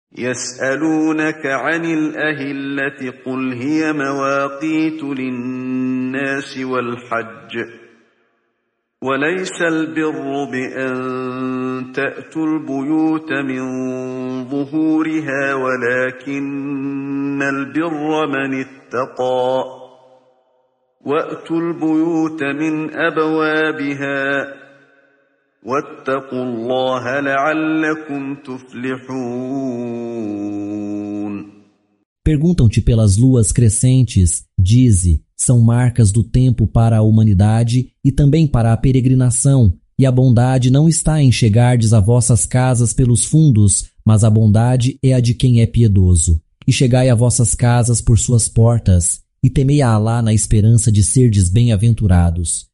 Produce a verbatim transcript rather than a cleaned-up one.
يسألونك عن الأهلة قل هي مواقيت للناس والحج وليس البر بأن تأتوا البيوت من ظهورها ولكن البر من اتقى وأتوا البيوت من أبوابها واتقوا الله لعلكم تفلحون. Perguntam-te pelas luas crescentes, dize, são marcas do tempo para a humanidade e também para a peregrinação, e a bondade não está em chegardes a vossas casas pelos fundos, mas a bondade é a de quem é piedoso. E chegai a vossas casas por suas portas, e temei a Alá na esperança de serdes bem-aventurados.